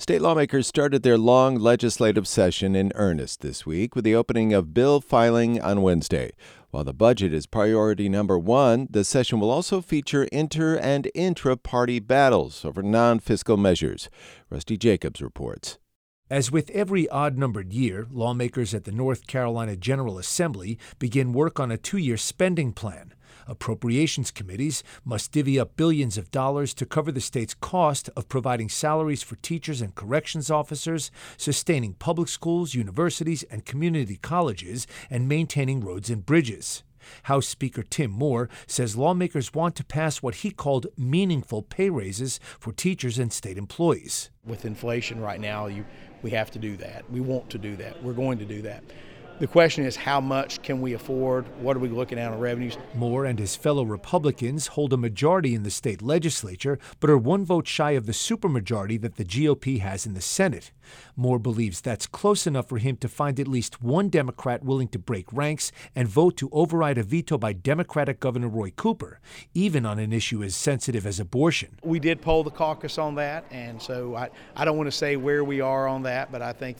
State lawmakers started their long legislative session in earnest this week with the opening of bill filing on Wednesday. While the budget is priority number one, the session will also feature inter- and intra-party battles over non-fiscal measures. Rusty Jacobs reports. As with every odd-numbered year, lawmakers at the North Carolina General Assembly begin work on a 2-year spending plan. Appropriations committees must divvy up billions of dollars to cover the state's cost of providing salaries for teachers and corrections officers, sustaining public schools, universities, and community colleges, and maintaining roads and bridges. House Speaker Tim Moore says lawmakers want to pass what he called meaningful pay raises for teachers and state employees. With inflation right now, we have to do that. We want to do that. We're going to do that. The question is, how much can we afford? What are we looking at on revenues? Moore and his fellow Republicans hold a majority in the state legislature, but are one vote shy of the supermajority that the GOP has in the Senate. Moore believes that's close enough for him to find at least one Democrat willing to break ranks and vote to override a veto by Democratic Governor Roy Cooper, even on an issue as sensitive as abortion. We did poll the caucus on that, and so I don't want to say where we are on that, but I think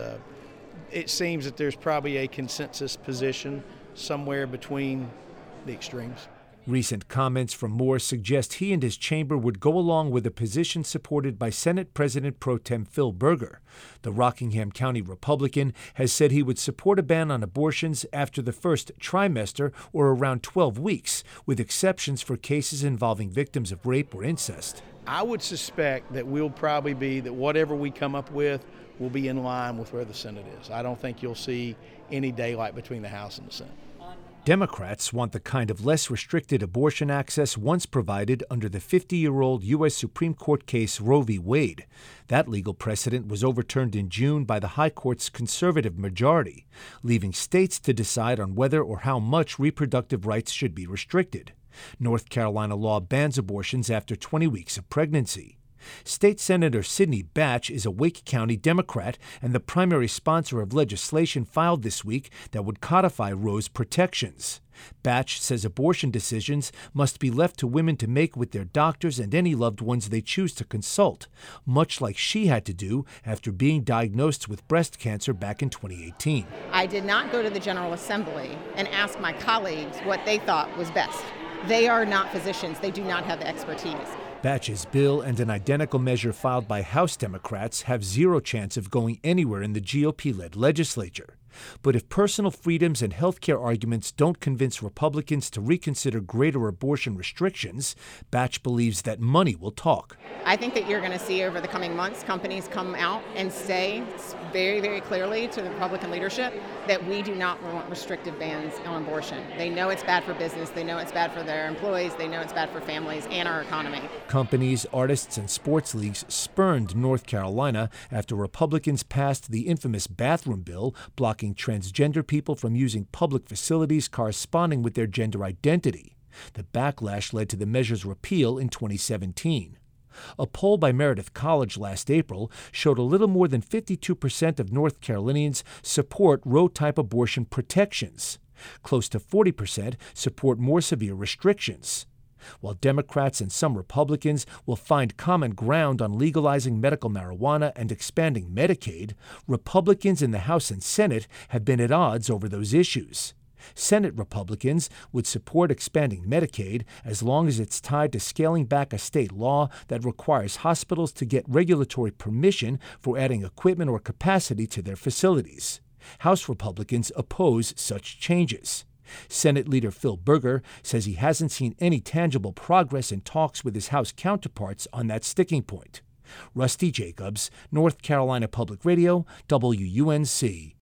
it seems that there's probably a consensus position somewhere between the extremes. Recent comments from Moore suggest he and his chamber would go along with a position supported by Senate President Pro Tem Phil Berger. The Rockingham County Republican has said he would support a ban on abortions after the first trimester or around 12 weeks, with exceptions for cases involving victims of rape or incest. I would suspect that we'll probably be that whatever we come up with will be in line with where the Senate is. I don't think you'll see any daylight between the House and the Senate. Democrats want the kind of less restricted abortion access once provided under the 50-year-old U.S. Supreme Court case Roe v. Wade. That legal precedent was overturned in June by the High Court's conservative majority, leaving states to decide on whether or how much reproductive rights should be restricted. North Carolina law bans abortions after 20 weeks of pregnancy. State Senator Sidney Batch is a Wake County Democrat and the primary sponsor of legislation filed this week that would codify Roe's protections. Batch says abortion decisions must be left to women to make with their doctors and any loved ones they choose to consult, much like she had to do after being diagnosed with breast cancer back in 2018. I did not go to the General Assembly and ask my colleagues what they thought was best. They are not physicians. They do not have the expertise. Batch's bill and an identical measure filed by House Democrats have zero chance of going anywhere in the GOP-led legislature. But if personal freedoms and health care arguments don't convince Republicans to reconsider greater abortion restrictions, Batch believes that money will talk. I think that you're going to see over the coming months companies come out and say very, very clearly to the Republican leadership that we do not want restrictive bans on abortion. They know it's bad for business. They know it's bad for their employees. They know it's bad for families and our economy. Companies, artists, and sports leagues spurned North Carolina after Republicans passed the infamous bathroom bill blocking transgender people from using public facilities corresponding with their gender identity. The backlash led to the measure's repeal in 2017. A poll by Meredith College last April showed a little more than 52% of North Carolinians support Roe-type abortion protections. Close to 40% support more severe restrictions. While Democrats and some Republicans will find common ground on legalizing medical marijuana and expanding Medicaid, Republicans in the House and Senate have been at odds over those issues. Senate Republicans would support expanding Medicaid as long as it's tied to scaling back a state law that requires hospitals to get regulatory permission for adding equipment or capacity to their facilities. House Republicans oppose such changes. Senate Leader Phil Berger says he hasn't seen any tangible progress in talks with his House counterparts on that sticking point. Rusty Jacobs, North Carolina Public Radio, WUNC.